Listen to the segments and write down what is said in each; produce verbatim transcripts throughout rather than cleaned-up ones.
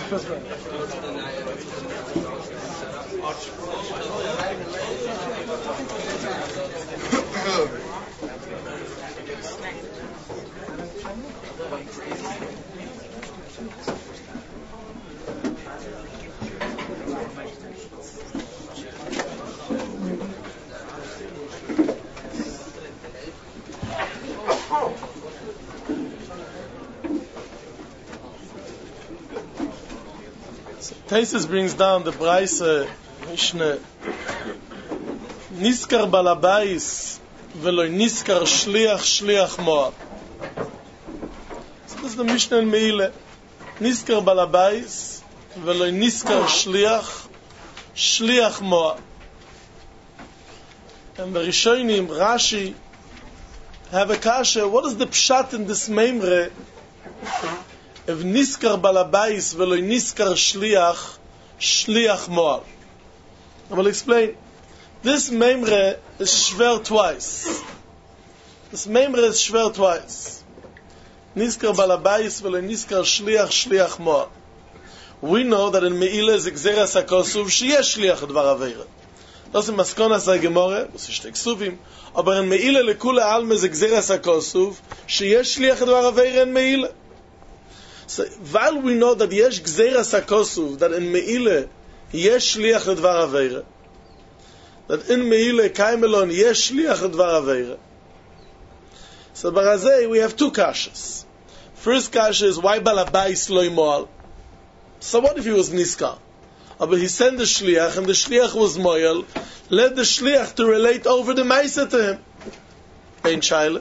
Taisus brings down the Braise Mishnah Niskar Balabais Veloy Niskar Shliach Shliach Moab. So this is the Mishnah in Meile. Niskar Balabais Veloy Niskar Shliach Shliach Moab. And the Rishonim, Rashi, have a kasha. What is the pshat in this memre? If Niskar Balabais Veloy Niskar Shliach Shliach Moab. I will explain. This memre is shver twice. This memre is shver twice. Niskar Balabais Veloy Niskar Shliach Shliach Moab. We know that in Meile is Gzeras HaKosuv sheyesh Shliach Dvar Aveira. Das ist Maskona sei Gemore, das ist Ksuvim, aber in Meile lekule alme is Gzeras HaKosuv sheyesh Shliach Dvar Aveira in Meile. So, while we know that yesh Gzeras HaKosuv, that in Meile yesh Shliach Dvar Aveira, that in Meile Kaimelon yesh Shliach Dvar Aveira. So, Barazei, we have two kashas. First kasha is why Balabais lo moal. So what if he was Niskar? But he sent the Shliach, and the Shliach was Moyal. Let the Shliach to relate over the Maisa to him. Ein Shaila.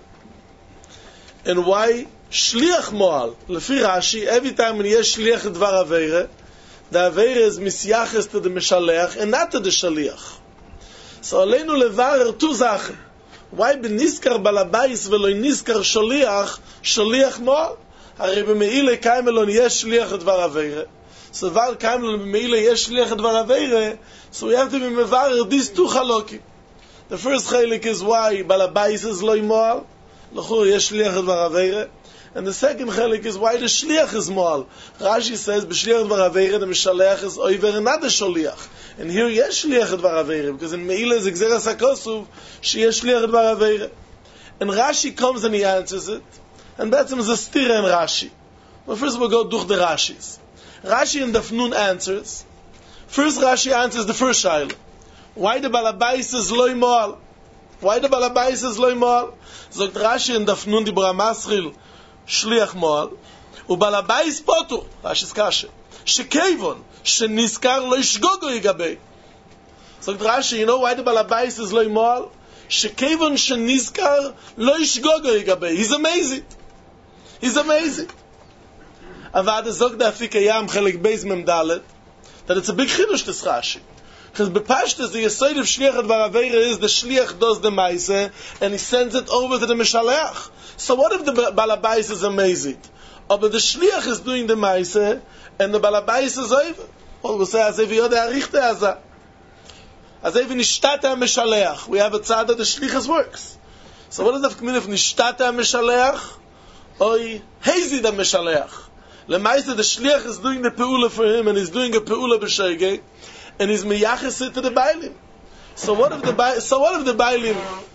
And why Shliach Moal? Lefi Rashi, every time when he has Shliach Dvar Aveira, the Aveira is Misyaches to the Meshaleach, and not to the Shaliach. So Aleinu Levarer two Sachen. Why be Niskar Balabais velo Niskar Shaliach, Shaliach Moal? Hari b'meile kaimelon yesh shliach dvar aveire. So while kaimelon b'meile yesh shliach dvar aveire, so we have to be mevarer these two chalokim. The first chalik is why Balabais is loy moal, l'chur yesh shliach dvar aveire, and the second chalik is why the shliach is moal. Rashi says b'shliach dvar aveire the mishaleach is oiver and not the sholiach. And here yesh shliach dvar aveire because in Meile is Gzeras HaKosuv she yesh shliach dvar aveire. And Rashi comes and he answers it. And that's a stira in Rashi. Well, first we'll go durch the Rashis. Rashi in the Fnun answers. First Rashi answers the first shaila. Why the Balabais is loy moal? Why the Balabais is loy moal? Sagt Rashi in the Fnun di Bramaschil shliach moal. U Balabais potur. Rashi's kasha. Shekevon sheniskar lo yishgogo yigabei. Sagt Rashi, you know why the Balabais is loy moal? Shekevon sheniskar lo yishgogo yigabei. He's amazing. He's amazing. Avad zog da fikayam khalek beis mem dalet that it's a big chidush this Rashi. Because bepashtas the yesod of shliach dvar aveira is the shliach does the maise and he sends it over to the mishaleach. So what if the balabais is amazing? Oh, but the shliach is doing the maise and the balabais is over. Well, we say as if yod harichte aza. As if nishtata mishaleach. We have a tzad that the shliach works. So what does that mean if nishtata mishaleach? Oy, hazy the Meshaleach. Lemaisa, the Shliach is doing the Peula for him, and he's doing a Peula b'Shegei, and he's Meyaches it to the Bailim. So what if the so what if the Bailim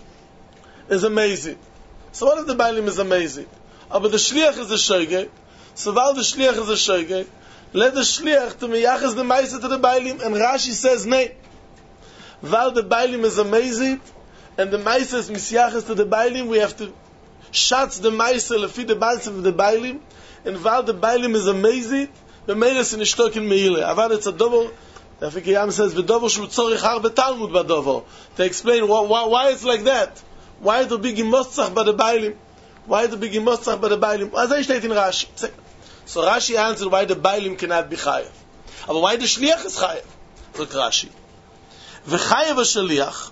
is amazing? So what if the Bailim is amazing? Oh, but the Shliach is a Shegei. So while the Shliach is a Shegei, let the Shliach to Meyaches the Maisa to the Bailim, and Rashi says nay. While the Bailim is amazing, and the Maisa is Misyaches to the Bailim, we have to Shatz the Maisel lefi the Baals of the Bailim, and while the Bailim is amazing, the Meiles in Ishtok in Meile. Avad it's a double. The Fikayam says the double should tzorich harbe Talmud badovo to explain why, why, why it's like that. Why it will be gimotzach by the Bailim? Why it will be gimotzach by the Bailim? As I state in Rashi. So Rashi answered why the Bailim cannot be chayav, but why the Shliach is chayav? Look Rashi. V'chayav ha'shaliach.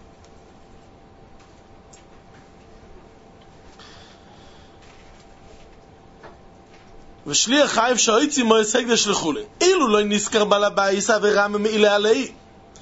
ושליח חייב שהויצי מועס הקדש לחולין. אילו לא נזכר בעל הבייס עבירה ממעילה עלי.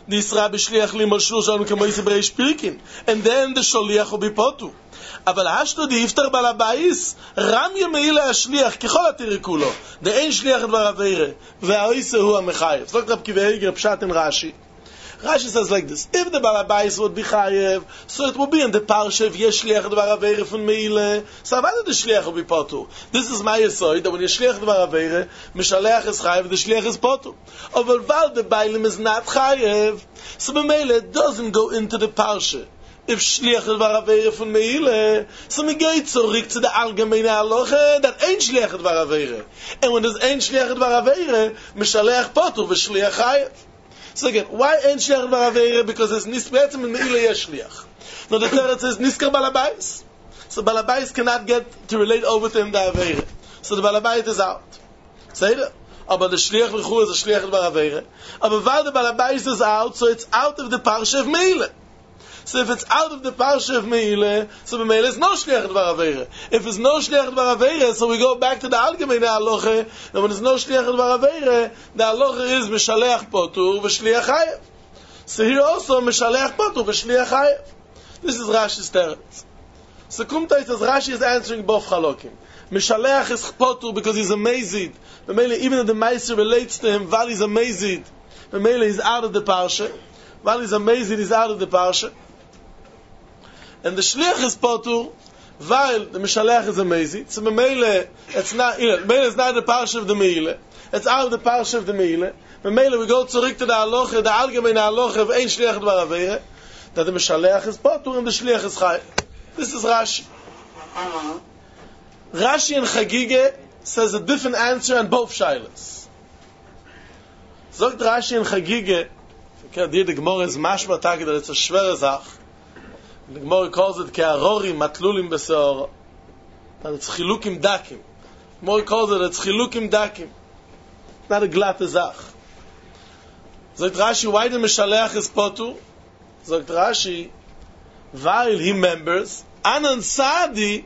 Nisra b'shliach limol shloshon k'moise b'reish pirkin. And then the sholiach will be potu. אבל השתו די יפטר בעל הבייס, רם ימי להשליח ככל התירקו לו, דאין שליח דבר עבירה, והאיסה הוא המחייב. So Rab Kiva Eiger Pshat in Rashi. Rashi says like this: if the Baal Bayis would be chayev, so it would be in the parsha of Yesh Shliach Dvar Aveira from Meile. So why did the Shliach will be potu? This is my yesod that when Yesh Shliach Dvar Aveira, Mishaleach is chayev, the Shliach is potu. But while the Bailim is not chayev, so the Meile doesn't go into the parsha. If Shliach Dvar Aveira from Meile, so we go zurück to the allgemeine Halacha that ain't Shliach Dvar Aveira. And when there's ain't Shliach Dvar Aveira, Mishaleach potu v'Shliach chayev. So again, why ain't Shliach Dvar Aveira? Because it's nisbetzim in Meile yesh Shliach. Now the Torah says Niskar Balabais. So Balabais cannot get to relate over to him the Aveira. So the Balabais is out. Say that. But the Shliach L'chu is a Shliach Dvar Aveira. But while the Balabais is out, so it's out of the parsha of Meile. So if it's out of the parsha of Meile, so Meile is no Shliach Dvar Aveira. If it's no Shliach Dvar Aveira, so we go back to the Allgemeine Halacha, and when it's no Shliach Dvar Aveira, the Halacha is Mishaleach Potu v'Shliach Chayev. So here also Mishaleach Potu v'Shliach Chayev. This is Rashi's teretz. So Kumtai says Rashi is answering both Chalokim. Mishaleach is Potu because he's amazing. Meile, even if the Meiser relates to him, while he's amazing, Meile is out of the parsha. While he's amazing, he's out of the parsha. And the Shliach is potu, while the Mishaleach is amazing. So Meile, it's not, you know, Meile is not the parsha of the Meile. It's out of the parsha of the Meile. Meile, we go zurück to the Halacha, the Allgemeine Halacha of Ein Shliach Dvar Aveira, that the Mishaleach is potu and the Shliach is Chai. This is Rashi. Rashi and Chagige says a different answer on both Shailas. Sagt Rashi and Chagige, okay, the Gemara is mashma taki that it's a schwere Sach. The Gemara calls it ke'arorim matlulim b'seor. And it's chilukim dakim. The Gemara calls it it's chilukim dakim. Not a glatte Sach. Sagt Rashi, why the Mishaleach is potu? Sagt Rashi, while he members, Anan Sadi,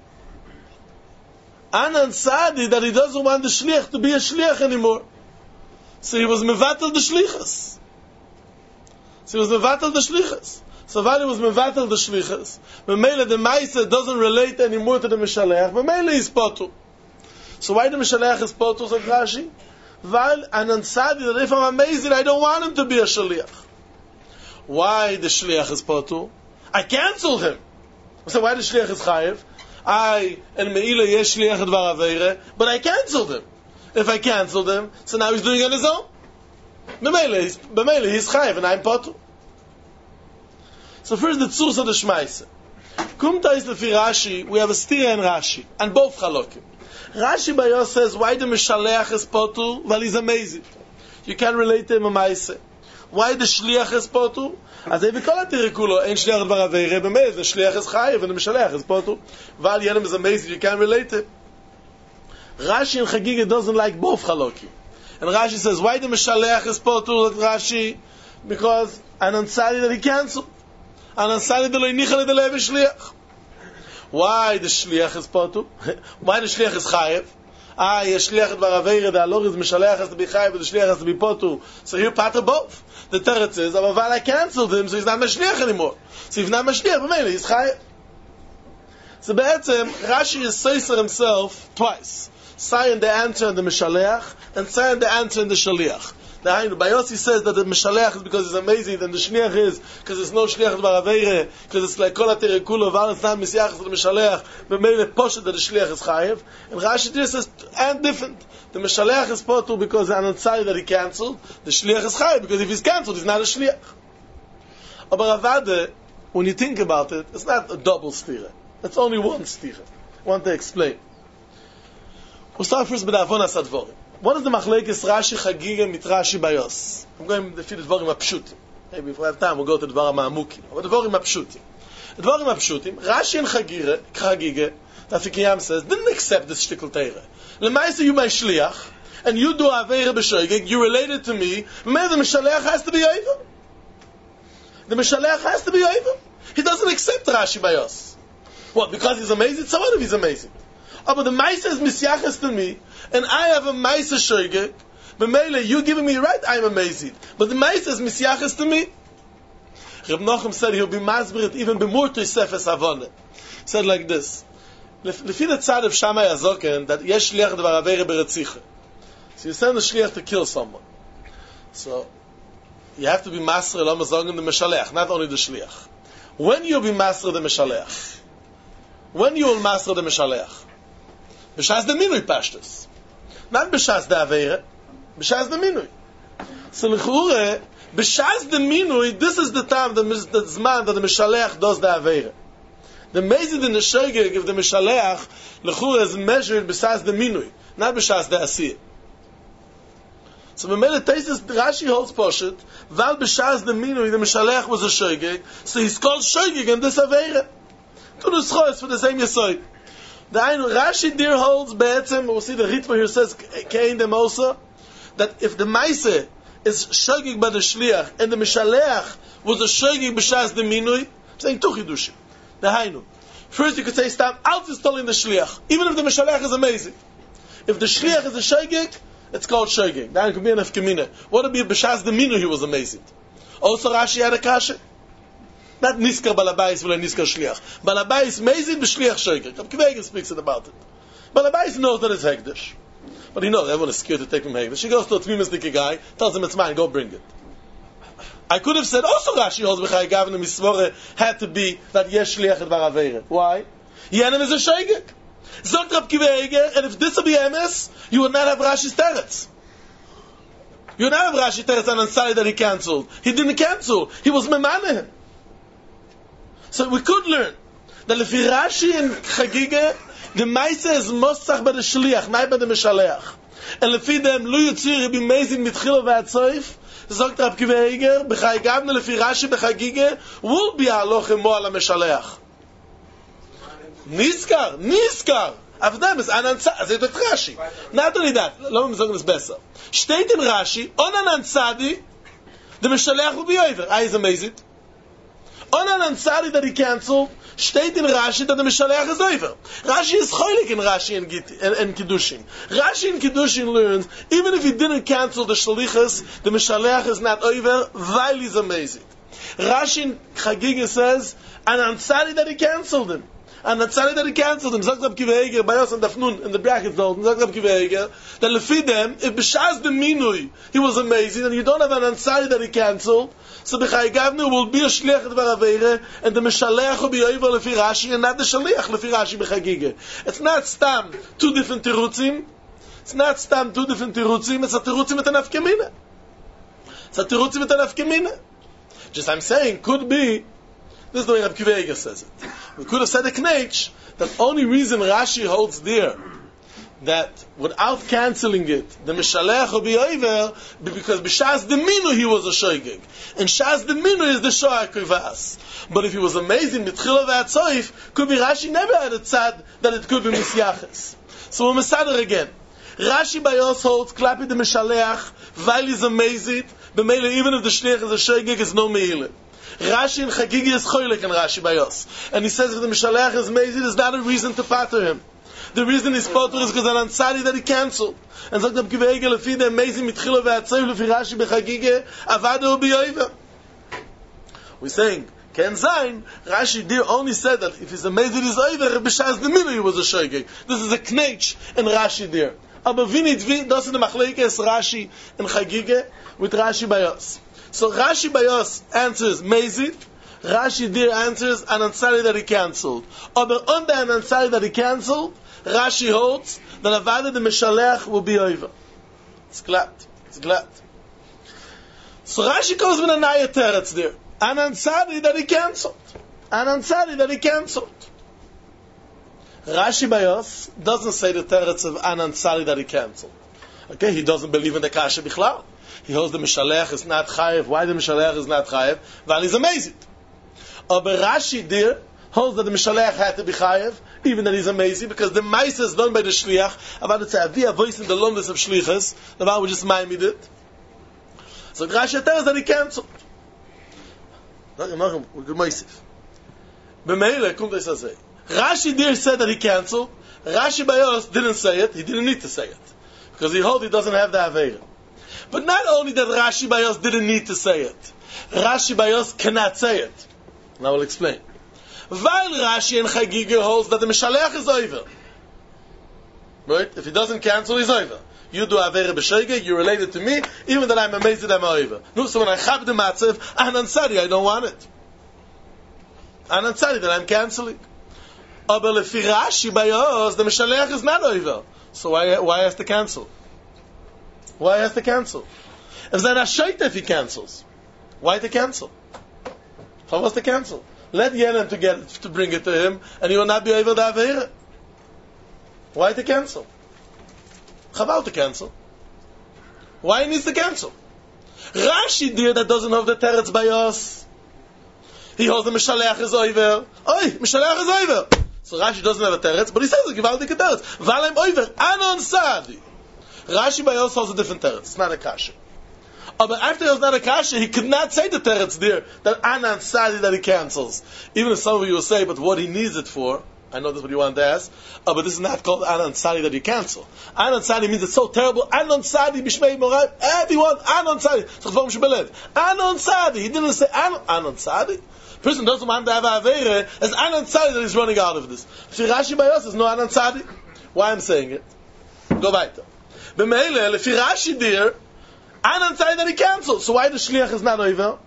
Anan Sadi, that he doesn't want the Shliach to be a Shliach anymore. So he was mevatel the Shlichas. So he was mevatel the Shlichas. So while he was mevatel the Shlichas, Meile the Meiser doesn't relate anymore to the Mishaleach, Meile is potu. So why the Mishaleach is potu, said Rashi? While Anan Sadi, that if I'm amazing, I don't want him to be a Shliach. Why the Shliach is potu? I cancel him. So why the Shliach is Chayev? I, and Meile yesh Shliach Dvar Aveira, but I canceled him. If I canceled him, so now he's doing it on his own. B'meile, he's, b'meile, he's chayiv, and I'm potu. So first the tzurs of the Shmaise. Kumta is lefi Rashi, we have a stira in Rashi, and both chalokim. Rashi Bayos says, why the Mishaleach is potu? Well, he's amazing. You can't relate to him a Maise. Why the Shliach is potu? As they call it Tirikulo, ain't Shliach Dvar Aveira, b'meile, the Shliach is chayiv, and the Mishaleach is potu. While Yenim is amazing, you can't relate to him. Rashi and Chagiga doesn't like both chalokim. And Rashi says, why the Mishaleach is potu, like Rashi? Because an ansari that he canceled. An ansari that lo yinicha l'delei v'shliach. Why the Shliach is potu? Why the Shliach is chayev? Ah, yes, Shliach Dvar Aveira, the Alor is Mishaleach has to be chayev, but the Shliach has to be potu. So here part of both. The Teretz is, but while I canceled him, so he's not Mishliach anymore. So if he's not Mishliach, but maybe he's chayev. So be'etzem, Rashi is Seiser himself twice. Saying the answer in the Mishaleach, and saying the answer in the Shaliach. The Bayossi says that the Mishaleach is because it's amazing, and the Shliach is because it's no Shliach Dvar Aveira, because it's like Kol HaTerekulo, Val it's not Misyach, it's the Mishaleach, but maybe the Poshet that the Shliach is Chayev. And Rashi just says, and different. The Mishaleach is potu because the Anatzai that he cancelled, the Shliach is Chayev, because if he's cancelled, he's not a Shliach. But Avada, when you think about it, it's not a double stira. It's only one stira. I want to explain. We'll start first with the Avonas HaDvorim. What is the Machlekes Rashi Chagiga mit Rashi Bayos? I'm going to feed the Dvorim HaPshutim. Maybe if we have time, we'll go to the Dvorim HaAmukim. But the Dvorim HaPshutim. The Dvorim HaPshutim, Rashi and Chagiga, Chagiga, the Afikiyam says, didn't accept this shtickle teire. L'maisa you my shliach, and you do Aveira b'shoigig, you related to me, maybe the Mishaleach has to be over. The Mishaleach has to be over. He doesn't accept Rashi Bayos. What, because he's amazing? So what if he's amazing? Oh, but the Maisa is Misyaches to me, and I have a Maisa Shoigek, B'meile, you giving me right, I'm amazing. But the Maisa is Misyachas to me. Reb Nochem said he'll be masbirit even b'murtu sefes avone. He said like this. Lefi the tzad of Shammai Azoken, that yesh shliach dvar avere beretzicha. So you send the shliach to kill someone. So, you have to be master Elam Azogin the Meshaleach, not only the shliach. When you be master the Meshaleach? When you will master the Meshaleach? B'shas the minui pashtus. Not b'shas the avere, b'shas the minui. So l'chure, b'shas the minui, this is the time, the, the zman that the Meshaleach does the avere. The mezid in the shogeg of the Meshaleach, l'chure is measured b'shas the minui, not b'shas the asir. So when Mele Teises, Rashi holds Poshet, Val b'shas the minui, the Meshaleach was a shogeg, so he's called shogeg in this avere. To the schoes for the same yesoid. The Ainu Rashi dir holds be'etzem, we'll see the Ritva here says, Kein dem also, that if the Maise is shogeg by the shliach, and the Meshaleach was a shogeg b'shas the minui, I'm saying two chidushim. The Ainu. First you could say, Stam, out is telling the shliach, even if the Meshaleach is amazing. If the shliach is a shogeg, it's called shogeg. That could be an efkemina. What would be b'shas the minui, he was amazing. Also Rashi had a kasha. Not Niskar Balabais will Niskar Shliach. Balabais Mezid b'Shliach Shogeg. Rav Kiva Eiger speaks it about it. Balabais knows that it's Hegdish. But he knows everyone is scared to take him Hegdish. He goes to a Tmimisniki guy, tells him it's mine, go bring it. I could have said also Rashi holds B'chai Gavin and Misvore had to be that Yesh Shliach et Varavere. Why? Yenem is a Shogeg. Zogt Rav Kiva Eiger, and if this would be M S, you would not have Rashi's Teretz. You would not have Rashi Teretz on Ansari that he cancelled. He didn't cancel. He was Memaneh. So we could learn that if Rashi and Chagige, the Maisa is Mosach by the Shliach, not by the Meshaleach. And lefi them, Lu Yitzir be amazing mitchila v'atzoif, sagt Rav Kiva Eiger, b'chai gavne lefi Rashi b'chagige, will be halochem mo ala Meshaleach. Niskar, Niskar. Auf dem ist ein Anzadi, also das Rashi. Not only that, lassen wir sagen das besser. Steht in Rashi, on an Anzadi, the Meshaleach will be over. Ah, is amazing. On an Ansari that he cancelled, steht in Rashi that the Meshaleach is over. Rashi is cholik in Rashi and, and, and Kiddushin. Rashi and Kiddushin learns, even if he didn't cancel the Shalichas, the Meshaleach is not over, while he's amazing. Rashi in Chagiga says, an Ansari that he cancelled him. An Ansari that he cancelled him. Sagt Rav Kiva Eiger, by us and Dafnun, in the brackets though, sagt Rav Kiva Eiger, that lefidem, if b'shas the minui, he was amazing, and you don't have an Ansari that he cancelled, so b'chai gavnu will be a shliach dvar aveire, and the Meshaleach will be over lefi Rashi, and not the shliach lefi Rashi b'chagige. It's not stam two different tirutzim. It's not stam two different tirutzim. It's a tirutzim with an afkemina. It's a tirutzim with an afkemina. Just I'm saying, could be. This is the way Rav Kiva Eiger says it. We could have said a knetch that only reason Rashi holds there that without cancelling it, the Meshaleach will be over, because b'shas the minu he was a shogeg, and shas the minu is the shoah kivas. But if he was amazing mitchila v'atzoif, could be Rashi never had a tzad that it could be misyaches. So we're mesader again. Rashi by us holds klapi the Meshaleach, while he's amazing, b'meile even if the shliach is a shogeg, is no meile. Rashi and Chagigi is choylek and Rashi by us. And he says if the Meshaleach is amazing, there's not a reason to pater him. The reason he's pater is because an Ansari that he cancelled. And sagt Rav Kiva Eiger, lefi the amazing mitchila ve'atzoy, lefi Rashi b'Chagigi, avada hu b'yoiva. We're saying, Ken Zayin, Rashi there only said that if he's amazing he's over, b'shas the minui was a shogeg. This is a knetch in Rashi there. Aber vinit vi, das is the machlekes Rashi and Chagigi with Rashi by us. So Rashi by us answers Mezid, Rashi there answers an Ansari that he cancelled. But under an Ansari that he cancelled, Rashi holds that Avada the Meshaleach will be over. It's glad. It's glad. So Rashi comes with a Naya Teretz there. An Ansari that he cancelled. An Ansari that he cancelled. Rashi by us doesn't say the Teretz of an Ansari that he cancelled. Okay, he doesn't believe in the Kasha Bichlal. He holds the Meshaleach is not chayev. Why the Meshaleach is not chayev? Weil he's amazing. But Rashi there holds that the Meshaleach had to be chayev, even that he's amazing, because the Maisa is done by the Shliach. About to say, Avi a voice in the longest of Shlichas. The one we just maimed it. So Rashi tells that he cancelled. Nachem, nachem, we're good Maisif. B'meile, kommt es a say. Rashi there said that he cancelled. Rashi by us didn't say it. He didn't need to say it. Because he holds he doesn't have the Aveira. But not only that Rashi Bayos didn't need to say it, Rashi Bayos cannot say it. And I will explain. While Rashi and Chagiga holds that the Mishaleach is over. Right? If he doesn't cancel, he's over. You do Avera B'Shege, you're related to me, even that I'm amazed that I'm over. No, so when I chab the matzev, Anan Sadi, I don't want it. Anan Sadi, that I'm canceling. But lefi Rashi Bayos, the Mishaleach is not over. So why why has to cancel? Why has to cancel? If there are shaita if he cancels, why to cancel? How was to cancel? Let Yenem to get to bring it to him, and he will not be over the Avera. Why to cancel? Chaval to cancel. Why he needs to cancel? Rashi dear that doesn't have the teretz Bayos. He holds the Mishaleach is over. Oi, Mishaleach is over. So Rashi doesn't have a teretz, but he says it's givaldik a teretz. Valem over. Anon Sadi. Rashi Bayos holds a different teretz. It's not a kasha. Oh, but after it was not a kasha, he could not say the teretz there that Anan Sadi that he cancels. Even if some of you will say, but what he needs it for, I know that's what you want to ask, oh, but this is not called Anan Sadi that you cancel. Anan Sadi means it's so terrible. Anan Sadi b'shmei morai. Everyone, Anan Sadi. Anan Sadi. He didn't say Anan, Anan Sadi. Person doesn't want to have a avere as Anan Sadi that he's running out of this. If Rashi Bayos is no Anan Sadi. Why I'm saying it? Go weiter. B'meile, if Rashi dear, Anan Sadi that he cancelled. So why the shliach is not over?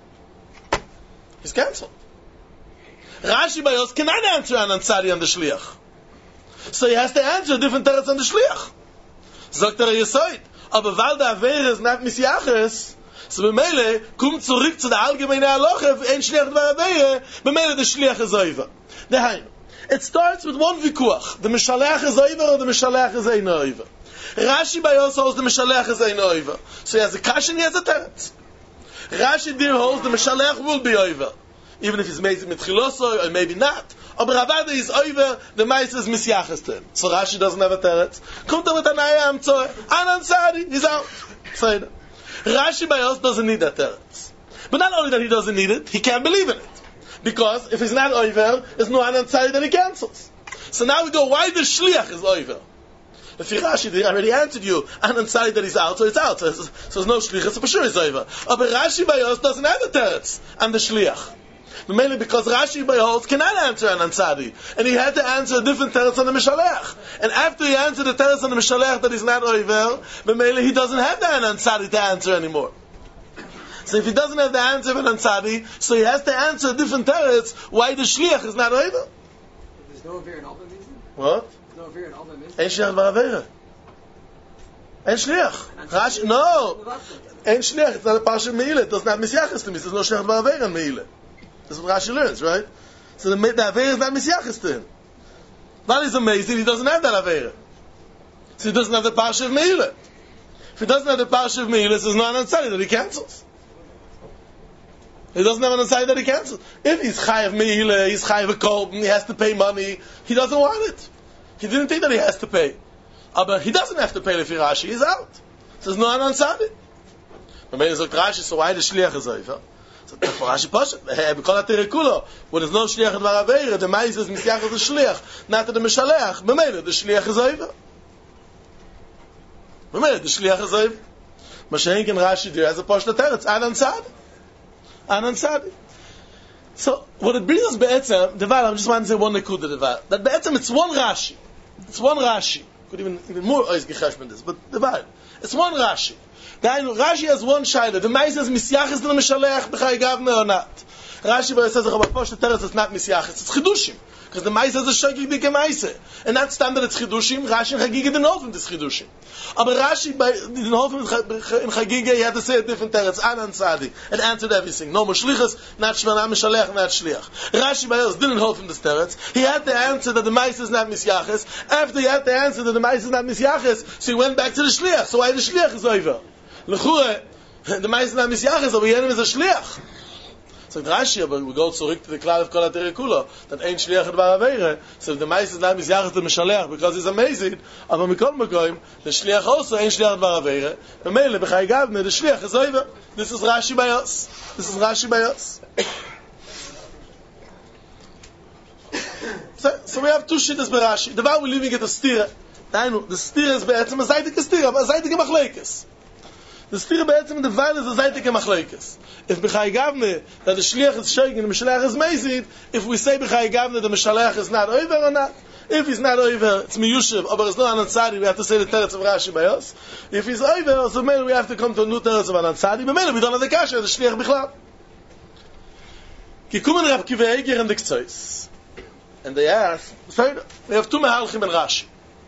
He's cancelled. Rashi Bayos cannot answer Anan Sadi on the shliach. So he has to answer different teretz on the shliach. Sagt er Yesoid. Aber weil der Avere ist not Misiaches, so b'meile, kommt zurück zu der allgemeine Halacha, ein Shliach dvar Avere, b'meile the shliach is over. Daheim. It starts with one vikuach. The Mishaleach is over or the Mishaleach is ein over. Rashi Bayos holds the Mishaleach is ein over. So he has a kash and he has a teretz. Rashi dir holds the Mishaleach will be over. Even if he's made mit chiloso, or maybe not. Aber Ravada is over, the mice is misyachas to him. So Rashi doesn't have a teretz. Kommt er mit anaya amtzoy. Anan Sadi, he's out. Say that. Rashi Bayos doesn't need that teretz. But not only that he doesn't need it, he can't believe in it. Because if he's not over, there's no Anan Sadi that he cancels. So now we go, why the shliach is over? If Rashi, they already answered you, Anan Sadi that he's out, so it's out. So, so there's no shliach, so for sure it's over. But Rashi Bayos doesn't have a teretz and the shliach. Mainly because Rashi Bayos cannot answer Anan Sadi, and he had to answer a different teretz on the Mishaleach. And after he answered the teretz on the Mishaleach that he's not over, but mainly he doesn't have the Anan Sadi to answer anymore. So if he doesn't have the answer of Anan Sadi, so he has to answer a different teretz why the Shliach is not over. There's no Avera in Alba Mizan? What? There's no Avera in Alba Mizan? Ein Shliach bar Avera. Ein Shliach. Rashi, no. Ein Shliach. It's not a Parsha Meile. It does not misyachas to me. There's no Shliach bar Avera in Meile. That's what Rashi learns, right? So the, the Avera is not misyachas to him. That is amazing. He doesn't have that Avera. So he doesn't have the Parsha of Meile. If he doesn't have the Parsha of Meile, there's no Anan Sadi that he cancels. He doesn't have an ansari that he cancels. If he's chayav meile, he's chayav a kolb, he has to pay money, he doesn't want it. He didn't think that he has to pay. Uh, but he doesn't have to pay if Rashi, he's out. So there's no an ansari. But when he says Rashi, so why the shliach is over? So Rashi pashat, b'kol ha'terekulo, when there's no shliach dvar aveira, the ma'is is misyach of the shliach, not the mishaleach, b'meila, the shliach is over. B'meila, the shliach is over. Mashenk and Rashi there has a pashat teretz, Anan Sadi. Anan Sadi. So, what it brings us be'etzem, Devar, I just want to say one nekuda Devar, that be'etzem it's one Rashi. It's one Rashi. Could even, even more ois gechash than this, but Devar, it's one Rashi. Dainu, Rashi has one shayla. The mais says, misyach is the mishaleach b'chai gavne or not. Rashi says, the Posh Teretz is not misyach, it's chidushim. Because the mais has a shagig dike meise. And that's standard it's chidushim, Rashi and Chagige didn't hold from this chidushim. But Rashi didn't hold from in Chagige, he had to say a different teretz, Anan Sadi, and answered everything. No more shlichas, not shvana, mishalech, not shliach. Rashi Bayos didn't hold from this teretz. He had to answer that the mais is not misyaches. After he had to answer that the mais is not misyaches, so he went back to the shliach. So why the shliach is over? L'chure, the mais is not misyaches, but we had him as a shliach. So Rashi, but we go zurück to the cloud of Kol HaTerekulo, that ain't shliach dvar aveira. So if the mais is not misyaches to mishalech because he's amazing, aber mikol mekoim, the shliach also ain't shliach dvar aveira. And meile b'chai gavne, the shliach is over. This is Rashi Bayos. This is Rashi Bayos. so, so we have two shittas by Rashi. The one we're leaving at the stira. The stira is be'etzem a zaydik stira, a zaydik machlekes. The Sphira be'etzem the Weil is a Zaytik Machlekes. If B'chai Gavne, that the Shliach is Shoig and the Meshalech is Mezid, if we say B'chai Gavne, the Meshalech is not over or not, if he's not over, it's Miyushiv, but it's not Anansari, we have to say the Teretz of Rashi by us. If he's over, so maybe we have to come to a new Teretz of Anansari, but maybe we don't have the Kasha, the Shliach B'chlal. Ki kumen Rab Kiva Eger and the Ktsois. And they ask, we have two Mehalchim and Rashi.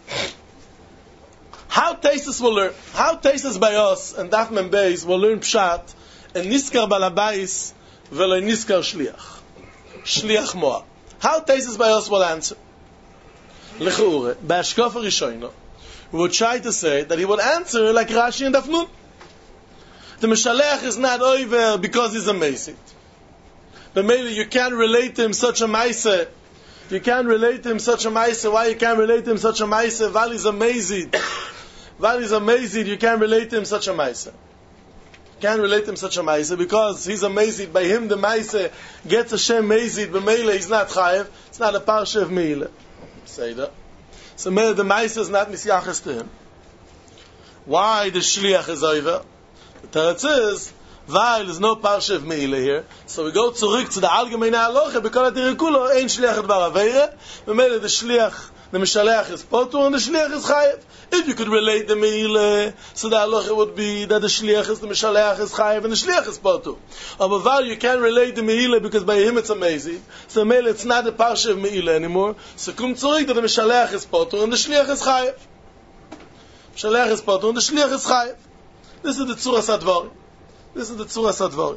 How Taisus will learn, how Taisus by us and Daf Mem Beis will learn Pshat and Niskar Balabais velo Niskar Shliach. Shliach Moa. How Taisus by us will answer? Lechuure, by Ashkofa Rishoino, we would try to say that he would answer like Rashi and Daf Nun. The Meshalech is not over because he's a Mesit. But maybe you can't relate to him such a Maise. You can't relate to him such a Maise. Why you can't relate to him such a Maise? Val is amazing. Val is amazing. You can't relate to him such a Maise. You can't relate to him such a Maise because he's amazing. By him the Maise gets a Shem Mazid. But Meile he's not Chayev. It's not a Parsha of Meile. Say that. So Meile the Maise is not Misyachas to him. Why the Shliach is over? The Teretz is weil is no Parsha of Meile here. So we go zurück to the Allgemeine Halacha because at the Rekulo ain't Shliach Dvar Aveira. But Meile the Shliach, the Meshalech is Potu and the Shliach is Chayev. If you could relate the Meile, so the Halacha would be that the Shliach is the Meshalech is Chayev and the Shliach is Potu. But while you can't relate the Meile because by him it's amazing, so Meile it's not the Parsha of Meile anymore. So come zurück that the Meshalech is Potu and the Shliach is Chayev. Meshalech is Potu and the Shliach is Chayev. This is the Tzuras Advar. This is the Tzuras Advar.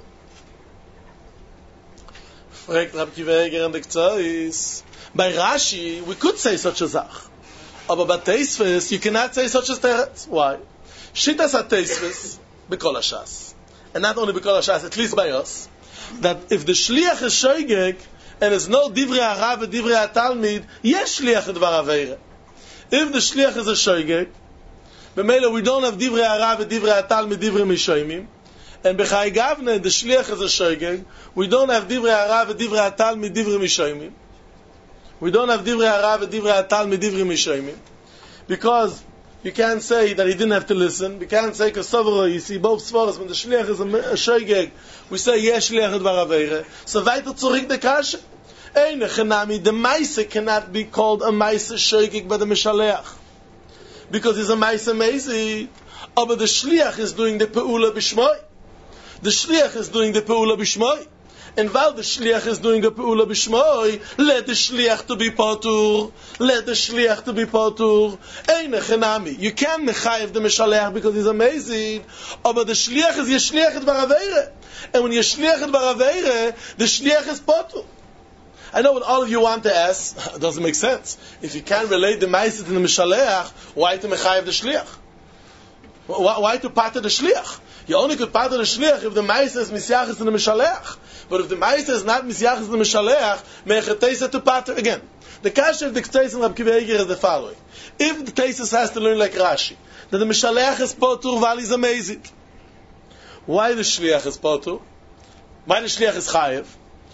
Fragt Rab Kiva Eger and the Ktsois. By Rashi, we could say such a zach. But by Teisves, you cannot say such a teretz. Why? Shitas at Teisves, B'kol HaShas. And not only B'kol HaShas, at least by us, that if the Shliach is Shoigeg, and there's no Divrei Harav and Divrei HaTalmid, yes Shliach Dvar Aveira. If the Shliach is a Shoigeg, b'meila we don't have Divrei Harav and Divrei HaTalmid, Divrei Mishoimim, and B'chai Gavne, the Shliach is a Shoigeg, we don't have Divrei Harav and Divrei HaTalmid, Divrei Mishoimim. We don't have Divrei Harav and Divrei HaTalmid, Divrei Mishoimim. Because you can't say that he didn't have to listen. We can't say Kasavara, you see both Svaras, when the Shliach is a, a Shoigeg, we say yes Shliach Dvar Aveira. So weiter zurück the Kasha. Eine Chenami, the Maise cannot be called a Maise Shoigeg by the Mishaleach. Because he's a Maise Mezi. But the Shliach is doing the Pe'ula B'Shmoi. The Shliach is doing the Pe'ula B'Shmoi. And while the Shliach is doing the Pe'ula B'Shmoi, let the Shliach to be Potur. Let the Shliach to be Potur. Eine Chenami. You can't mechayev the Mishaleach because he's amazing. But the Shliach is Yeshliach Dvar Aveira. And when Yeshliach Dvar Aveira, the Shliach is Potur. I know what all of you want to ask. It doesn't make sense. If you can't relate the Maisit and the Mishaleach, why to mechayev the Shliach? Why, why to pater the Shliach? You only could pater the Shliach if the Maisit is Misyachis and the Mishaleach. But if the Maisit is not Misyachis and the Mishaleach, mechatesa to pater again. The Kasha of the Ktsois and Rab Kiva Eger is the following. If the Taisus has to learn like Rashi, that the Mishaleach is Potur while he's amazing, why the Shliach is Potur? Why the Shliach is Chayev?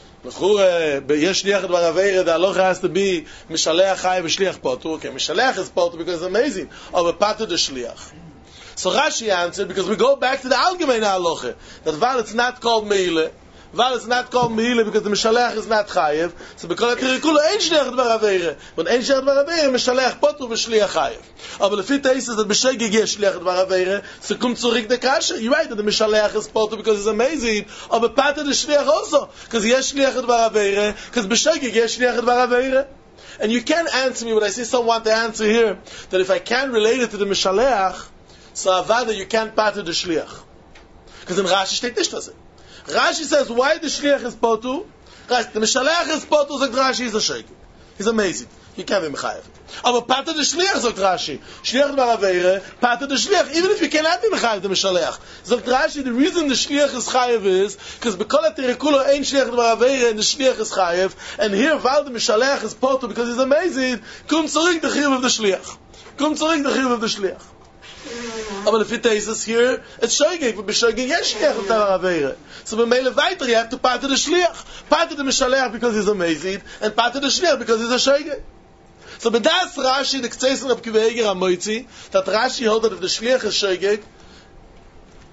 Yes, Shliach Dvar Aveira, the halacha has to be Mishaleach Chayev Shliach Potur. Okay, Mishaleach is Potur because it's amazing. Or Pater the Shliach. So Rashi answered, because we go back to the Allgemeine Halacha, that while it's not called Meile, while it's not called Meile because the Mishaleach is not Chayev, so because the Rikula ain't Shliach Dvar Aveira. When ain't Shliach Dvar Aveira, Mishaleach Potur v'Shliach Chayev. Aber the fifth is that B'Shegeg yes Shliach Dvar Aveira, so come zurück the Kasha. You're right that the Mishaleach is Potur because it's amazing, aber Pater the Shliach also, because yes Shliach Dvar Aveira, because B'Shegeg yes Shliach Dvar Aveira. And you can't answer me, but I see someone want to answer here, that if I can't relate it to the Mishaleach, so Avada, you can't pater the Shliach. Because in Rashi steht nicht das. Rashi says, why the Shliach is Potu? The Mishaleach is Potu, sagt Rashi, he's a Sheikh. He's amazing. He can't be Mechayev. Aber pater the Shliach, sagt Rashi. Shliach Dvar Aveira, pater the Shliach, even if you cannot be Mechayev the Mishaleach. Sagt Rashi, the reason the Shliach is Chayev is, because B'kol HaTirikulo ain't Shliach Dvar Aveira, and the Shliach is Chayev, and here, while the Mishaleach is Potu, because he's amazing, kum zurück the Chiyuv of the Shliach. Kum zurück the Chiyuv of the Shliach. Aber if it is here, it's Shoigeg, but B'Shoigeg yes Shliach Dvar Aveira. So when Meile weiter, you have to pater the Shliach. Pater the Mishaleach because he's amazing, and pater the Shliach because he's a Shoigeg. So but that's Rashi, the Ktsois and Rab Kiva Eger HaMoitzi, that Rashi holds that if the Shliach is Shoigeg,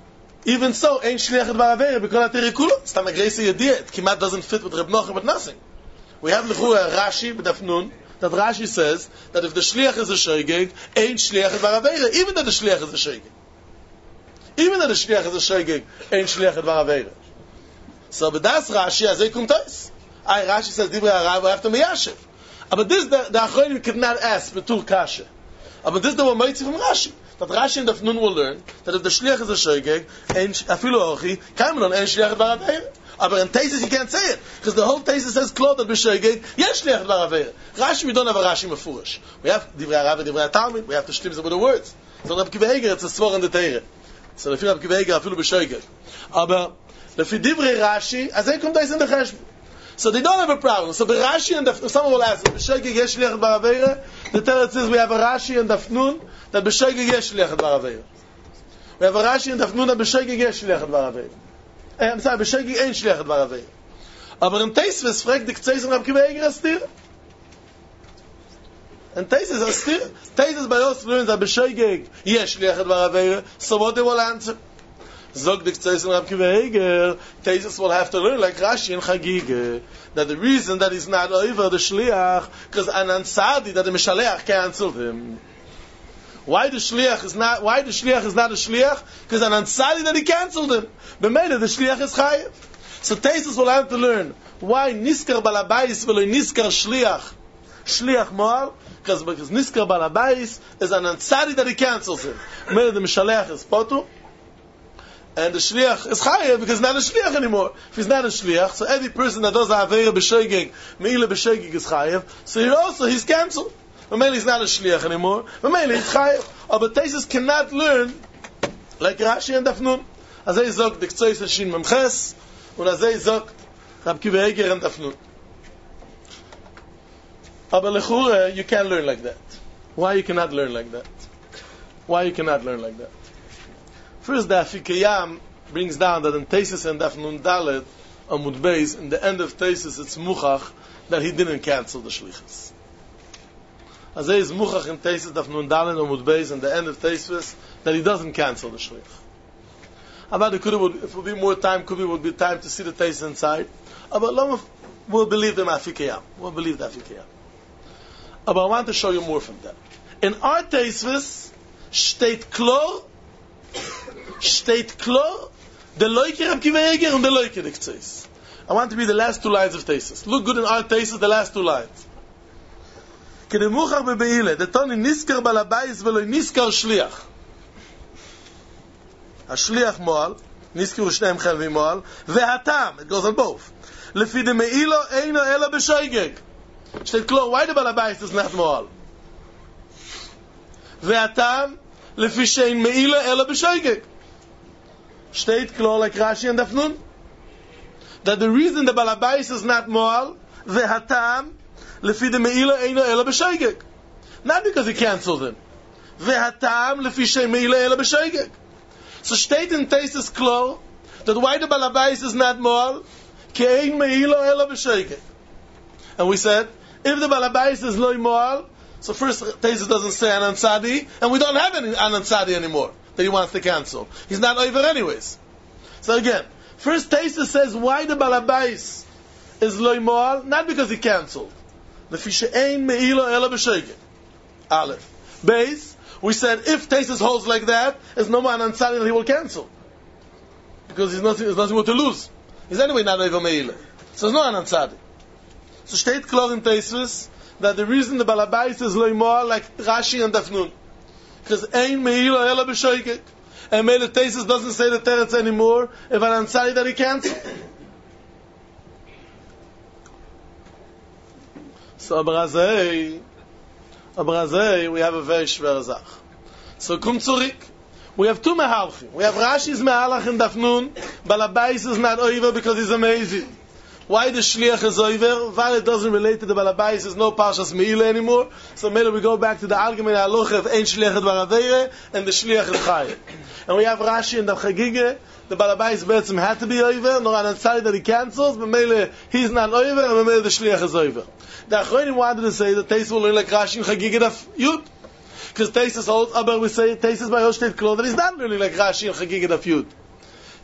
Even so, ain't shliach dvar avera because at Kula. It's not a great idea. It kimat doesn't fit with Reb Nachman, but nothing. We have l'chura Rashi b'daf nun that Rashi says that if the shliach is a shoygeg, ain't shliach dvar avera, even that the shliach is a shoygeg. Even that the shliach is a shoygeg, ain't shliach dvar avera. So, but that's Rashi as a kumtais. I Rashi says divrei harav after miyashiv. But this the the achronim could not ask betul kasha. But this the one mighty from Rashi. That Rashi and Daf Nun will learn that if the shliach is a shoygeg, and afilu ochi, kamelon and shliach dvar avera. But in Taisus you can't say it because the whole Taisus says klot that b'shoygeg yes shliach dvar avera. Rashi we don't have a Rashi mefurish. We have divrei harav and divrei talmud. We have to shlim with the words. So Reb Akiva Eiger it's a svor in the Teire. So if Reb Akiva Eiger afilu b'shoygeg. Aber lefi divrei Rashi as they come to in the cheshbon. So they don't have a problem. So the Rashi and Daf, someone will ask, b'shoygeg yes shliach dvar avera. The Teretz says we have a Rashi and Daf Nun that b'shoygeg yes shliach dvar avera. We have a Rashi and Daf Nun that b'shoygeg yes shliach dvar avera. I'm sorry, b'shoygeg ain't shliach dvar avera. Aber in Teisves fragt the Ktseis and Reb Akiva Eiger astir. And Teisves astir. Teisves by us learns that b'shoygeg yes shliach dvar avera. So what they will answer? Zog the Ktseis and Reb Akiva Eiger. Teisves will have to learn like Rashi and Chagige that the reason that he's not over the shliach because an ansadi that the mishaleach canceled him. Why the shliach is not? Why the shliach is not a shliach? Because an ansari that he canceled him. B'meila the shliach is chayiv. So Taisus will have to learn why niskar balabais v'lo niskar shliach. Shliach moal because because niskar balabais is an ansari that he cancels him. B'meila the mishaleach is potu, and the shliach is chayiv because he's not a shliach anymore. If he's not a shliach, so every person that does avera b'shoygeg, meila b'shoygeg is chayiv. So here also he's cancelled. Mameli is not a shliach anymore. Mameli is chayiv. Oh, but Taisus cannot learn like Rashi and Daf Nun. Azay zog the Ktsois and Shin Memches, and azay zog Reb Akiva Eiger and Daf Nun. Oh, but lechura you can't learn like that. Why you cannot learn like that? Why you cannot learn like that? First, the Afikayam brings down that in Taisus and Daf Nun Dalet Amud Beis, in the end of Taisus it's muchach that he didn't cancel the shlichus. As he is muchach in Taisus Daf Nun Dalet Amud Beis, in the end of Taisus that he doesn't cancel the shlich. About the Kuri, if it would be more time, Kuri would be time to see the Taisus inside. But Lama will believe the Afikayam. We'll believe the Afikayam. But I want to show you more from that. In our Taisus, steht klar, steht klar, the Leuke Reb Akiva Eiger and the Leuke the Ktseis. I want to be the last two lines of Taisus. Look good in our Taisus, the last two lines. Kedemuchach bebeile, the Toni niskar balabais velo niskar shliach. A shliach moal, niskaru shneim chelvi moal, vehatam, it goes on both. Lefi de meilo eino ela b'shoygeg. Steht klar, why the balabais is not moal? Vehatam, lefi shein meilo ela b'shoygeg. Steht klar like Rashi and Daf Nun that the reason the balabais is not moal, vehatam, lefi de meila eino ela b'shoygeg. Not because he cancelled him. Vehatam lefi she meila ela b'shoygeg. So steht in Taisus klar that why the balabais is not moal, ki ein meila ela b'shoygeg. And we said if the balabais is loy moal, so first Taisus doesn't say an ansadi, and we don't have any an ansadi anymore that he wants to cancel. He's not over anyways. So again, first Taisus says why the balabais is loy moal, not because he cancelled. Lefi she'ein me'ilo ela b'shoygeg. Aleph. Beis, we said if Taisus holds like that, there's no more an ansari that he will cancel. Because he's nothing, there's nothing more to lose. He's anyway not over me'ilo. So there's no an ansari. So steht klar in Taisus that the reason the balabais is loy moal like Rashi and Daf Nun. Because ein me'ilo ela b'shoygeg. And Meila Taisus doesn't say the teretz anymore if an ansari that he canceled. So Abrazei, Abrazei, we have a very schwer Zach. So come zurück. We have two mehalchim. We have Rashi's mehalach in Daf Nun. Balabais is not over because he's amazing. Why the shliach is over? While it doesn't relate to the balabais, there's no parshas meila anymore. So maybe we go back to the argument halacha of ein shliach dvar avera and the shliach is chayav. And we have Rashi and the Chagige. The balabais betzim had to be over, nor on the side that he cancels, but maybe he's not over, and maybe the shliach is over. The Achronim wanted to say that Taisus will learn like Rashi and Chagige daf Yud. Because Taisus holds, aber we say Taisus by Oshteit Klo that he's not learning like Rashi and Chagige daf Yud.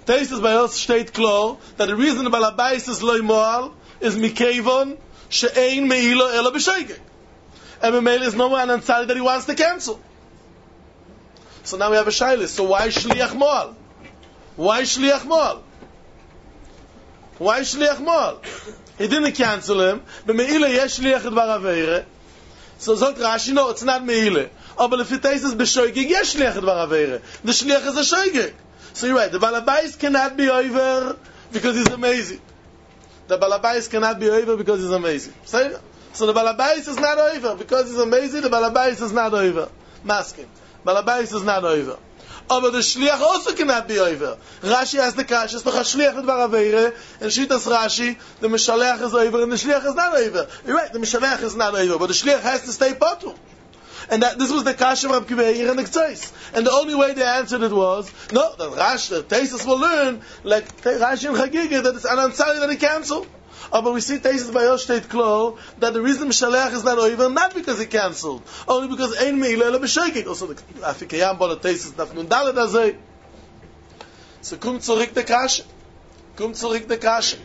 Taisus by us state klar that the reason the balabais is loy moal is mikevon she'ein meilo ela b'shoigeg. And Mamela is no one ansari that he wants to cancel. So now we have a shayla. So why shliach moal? Why shliach moal? Why shliach moal? He didn't cancel him. But meila yesh shliach dvar aveire. So zot Rashi, no, it's not meila. Oh, but if it is b'shoigeg, yesh shliach dvar aveire. The shliach is a shoigeg. So you're right. The balabais cannot be over because he's amazing. The balabais cannot be over because he's amazing. Say. So the balabais is not over because he's amazing. The balabais is not over. Masking. Balabais is not over. Oh, but the shliach also cannot be over. Rashi has the kash. It's the shliach dvar aveire, and Shitas Rashi, the mishalech is over, and the shliach is not over. You're right. The mishalech is not over, but the shliach has to stay potu. And that this was the kash of Rab Kiva here in the Ktseis. And the only way they answered it was, no, that Rashi, the Taisus will learn, like Rashi and Chagiga, that it's an ansari that he canceled. Oh, but we see Taisus by Yosh State Klo that the reason Mishalech is not over, not because he cancelled, only because Ein Meila Ela B'Shoigeg. Also, the Afikayam Bola Taisus Daf Nun Daled Azay. So, kum zurück der Kasche. Kum zurück der Kasche.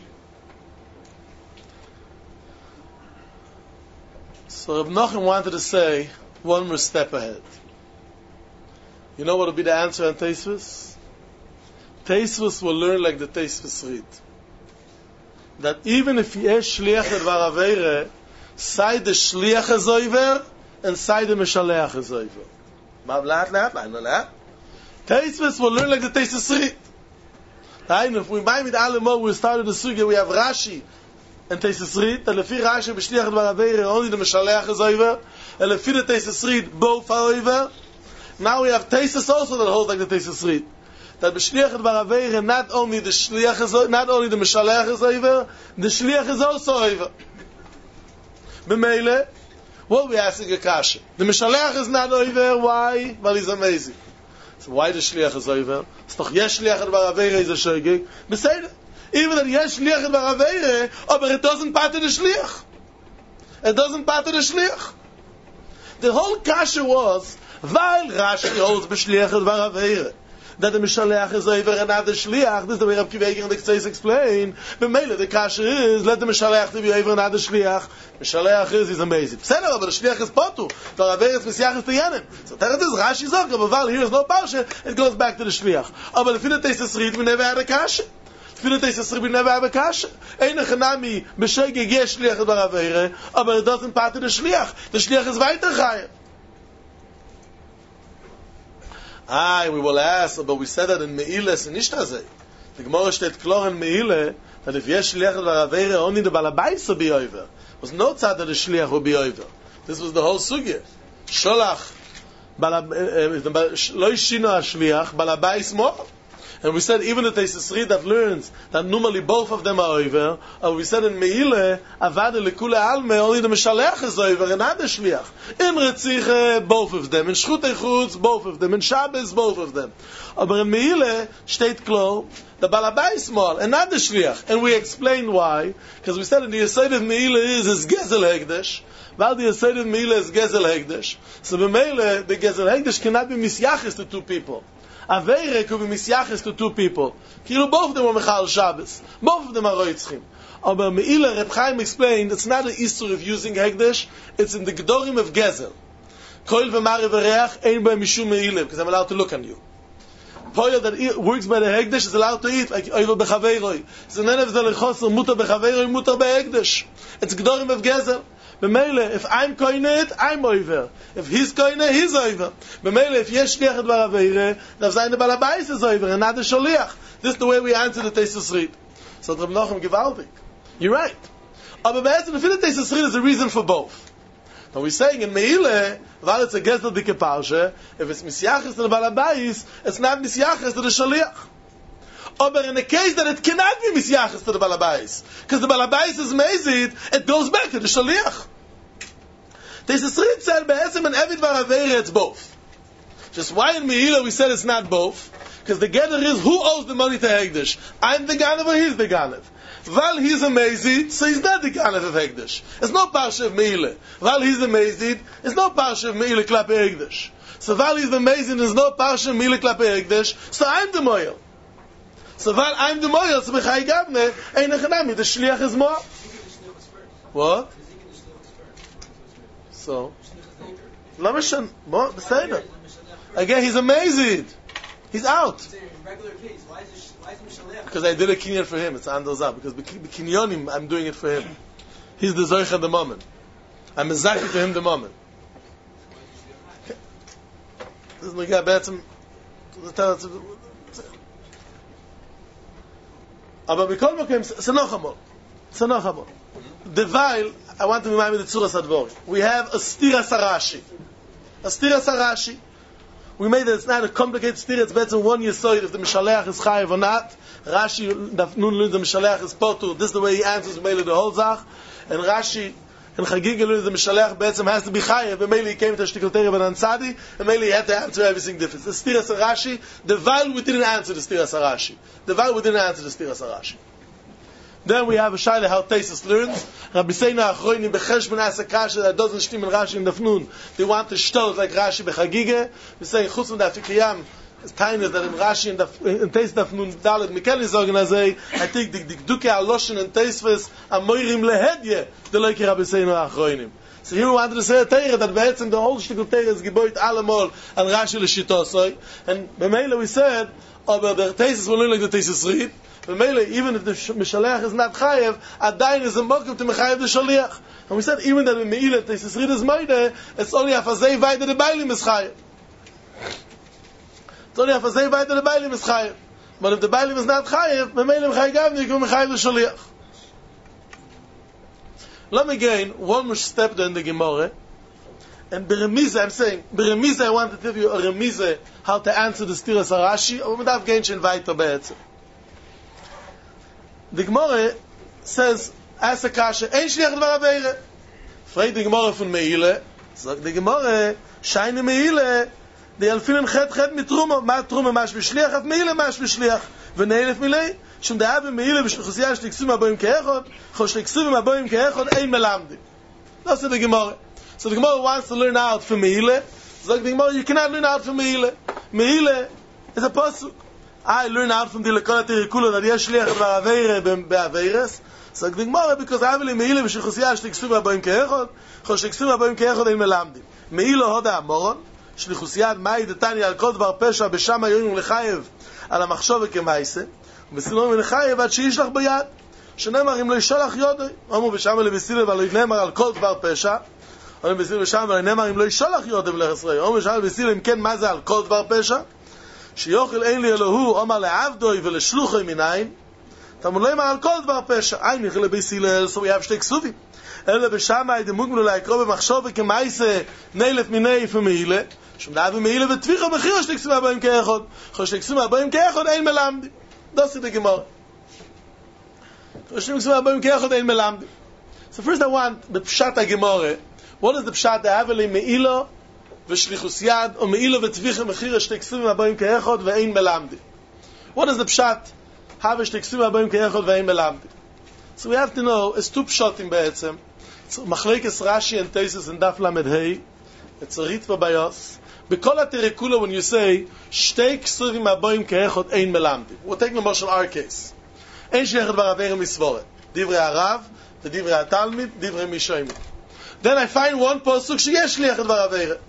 So, Reb Nochem wanted to say one more step ahead. You know what will be the answer on Taisus? Taisus will learn like the Taisus read. That even if yesh shliach dvar aveire, say the shliach is over, and say the mishalech is over. Ma laat laat laat laat. Taisus will learn like the Taisus read. Right? If we mind with alle mo, we started the suge, we have Rashi and Taisus read. And lefi Rashi b'shliach dvar aveire, only the mishalech is over. And lefi the Taisus read, both are over. Now we have Taisus also that holds like the Taisus read. That b'shliach dvar aveire, not only the shliach is, not only the mishalech is over, the shliach is also over. B'meile, what we asking a kasha? The mishalech is not over. Why? Well, he's amazing. So why the shliach is over? It's doch yesh shliach dvar aveire is a shoigeg. Beseder. Even that yesh shliach dvar aveire, but it doesn't pater the shliach. It doesn't pater the shliach. The whole kasha was, weil Rashi holds b'shliach dvar aveire, that the Mishalech is over and not the Shliach. This is the way Rab Kiva and the Ktseis explain. But mainly the kasha is, let the Mishalech to be over and not the Shliach. Mishalech is, he's amazing. Say no, but the Shliach is potu. The Rav is Mesiach is Tiyanim. So there it is, Rashi Zok, but while here is no Parsha, it goes back to the Shliach. Oh, but if you don't taste the Srit, we never had a kasha. If you don't taste the Srit, we never have a kasha. Ein Echanami, B'Shoigeg yesh Shliach dvar aveire, but it doesn't part to the Shliach. The Shliach is weiter chayim. Ah, we will ask, but we said that in Meile is nicht azay. The Gemara steht klar in Meile that if yesh shliach dvar aveire, only the balabais will be over. Was no tzad that the shliach will be over. This was the whole sugya. Sholach, lo yishino hashliach, balabais more. And we said even the Taisus Reid that learns that normally both of them are over, and we said in Meile, avade lekule alme, only the Mishalech is over, and not the Shliach. In Retziche, both of them. In Shchutei Chutz, both of them. In Shabbos, both of them. But in Meile, steht klar, the Balabai is small, and not the Shliach. And we explained why, because we said in the Yesod of Meile is, is Gezel Hekdesh, while the Yesod of Meile is Gezel Hekdesh. So in Meile, the Gezel Hekdesh cannot be misyachis to two people. Aveire could be misyachis to two people. Kilu, both of them are Mechal Shabbos. Both of them are Roitzchim. Aber Meila, Reb Chaim explained, it's not an issue of using Hekdesh, it's in the Gedorim of Gezel. Koil v'mari v'reach, ein by mishum Meila, because I'm allowed to look on you. Poil that works by the Hekdesh is allowed to eat, like Oivel b'chaveiroi. So none of the Lechosel, mutar b'chaveiroi, mutar b'Hekdesh. It's Gedorim of Gezel. B'meile, if I'm koinet, I'm over. If he's koinet, he's over. B'meile, if yesh shliach dvar aveire, then the balabais is over, and not the sholiach. This is the way we answer the Taisus Reid. So Reb Nochem gewaltig. You're right. Aber be'etzem, the Taisus Reid is a reason for both. Now we're saying in Meile, while it's a gezel dike parsha, if it's misyachas to the balabais, it's not misyachas to the sholiach. But in the case that it cannot be misyachas to the balabais, because the balabais is mezid, it goes back to the shaliach. Taisus Reid said, be'etzem and every dvar aveire, it's both. Just why in Meila we said it's not both? Because the gather is, who owes the money to Hekdesh? I'm the Ganav or he's the Ganav? While he's a mezid, so he's not the Ganav of Hekdesh. It's no parsha of Meila. While he's a mezid, it's no parsha of Meila klape Hekdesh. So while he's the mezid, there's no parsha of Meila klape Hekdesh, so I'm the moyel. So while I'm the moyel, so b'chai gavne, ein echanami, the shliach is more. What? So, Lamashan, what? Beseder. Again, he's amazing. He's out. Because I did a kinyan for him. It's andozah. Because the kinyanim, I'm doing it for him. He's the zoich at the moment. I'm exactly for him the moment. This is the guy betzim. Aber b'kol mokem, it's noch amol. It's noch amol. The while, I want to remind you the Tzuras Advorim. We have a stira sarashi. A stira sarashi. We made it, it's not a complicated stira, it's better one yesoid if the Mishaleach is chayiv or not. Rashi, nun learns the Mishaleach is potur. This is the way he answers Mele the whole zach. And Rashi, and Chagiga learns the Mishaleach betzim has to be chayiv. And Mele he came to Shtikal Tereh ben Ansadi, and Mele he had to answer everything different. The stira sarashi, the while we didn't answer the stira sarashi. The while we didn't answer the stira sarashi. Then we have a shaila how Taisus learns. Rabbi Seina Achroini becheshbon asakasha that doesn't shtim in Rashi in Dafnun. They want to shtel like Rashi bechagige. We say chutz from the Afikiyam. It's tiny that in Rashi and in Taisus Dafnun Dalet Mikeli Zogen Azay. I think the Dikduke Aloshin and Taisves Amoirim lehedye the like Rabbi Seina Achroinim. So here we wanted to say a Teire that behetzen the whole shtikul Teire is geboit alamol and Rashi l'shitosoi. And b'meila we said, aber the Taisus will learn like the Taisus read. Even if the Mishaleach is not chayev, Adayin is a mokum to mechayev the Shaliach. And we said even that in Me'ilah, Taisus read is Meide, it's only afazei vayda the Bailim is chayev. It's only afazei vayda the Bailim is chayev. But if the Bailim is not chayev, Me'ilah mechayev gavni, you can mechayev the Shaliach. Let me gain one more step in the Gemara. And Beremize, I'm saying, Beremize, I want to tell you a Remize, how to answer the Stira Sarashi, or without gain shen vayta be'etzim. The Gemara says, as a kasha, ein shliach dvar aveire. Fragt the Gemara von Meile, sagt the Gemara, shayne Meile, the alfinen chet chet mit Truma, ma Truma mash b'shliach, af Meile mash b'shliach, v'neilef Milei, shum da'ab Meile b'shlichusiyah shliksum aboim ke'echot, cho shliksum aboim ke'echot, ein melamdi. That's the Gemara. So the Gemara wants to learn out from Meile, sagt the Gemara, you cannot learn out from Meile. Meile is a pasuk. I learn out from the Lekol HaTirikula that yesh shliach dvar aveire be'aveires. So the Gemara, because I believe Meile b'shlichusiyah shliksum aboim ke'echot, cho shliksum aboim ke'echot ein melamdi. Meile hoda amoron, shlichusiyah mai detani al kol dvar pesha b'sham hayoyim lechayev al המחשוב כמעשה, ובסילום מלחייב עד שישלח ביד, שנאמר אם לא ישלח יודוי, אמרו בשם לבסילה ולא נאמר על כל דבר פשע, אמרו בסילה ושם ולא נאמר אם לא ישלח יודוי ולך ישראל, אמרו בשם לבסילה אם כן מה זה על כל דבר פשע, שיוכל אין לי אלוהו, אמר לעבדוי ולשלוחי מנין, תאמרו לא אמר על כל דבר פשע, אין נכי לבסילה, so we have שתי כסובים, אלא בשם הידמות מלו להקרוא במחשוב כמעשה נילף מיני פמילה, שום דאב מילה ותביך ומחיר שתקסום הבאים כאחד, שתקסום הבאים כאחד אין מלמדי. Das ist the Gemara. So first I want the Pshat HaGemara. What is the Pshat? The Haveli Me'ilo v'shlichus yad or Me'ilo v'tvicha mechira shteksuim abayim ke'echod ve'ein melamdi. What is the Pshat? Have shteksuim abayim ke'echod ve'ein melamdi. So we have to know, it's two Pshatim be'etzem. It's Machlekes Rashi and Taisus and Daf Lamed Hei. It's a Ritva Bayos. B'kol HaTirikula, when you say shtei ksuvim abayim ke'echod ein melamdi, we're taking a motion our case. Ein shliach dvar aveire misvoret, divrei harav, divrei hatalmid, divrei mishoimid. Then I find one posuk sheyesh shliach dvar aveire.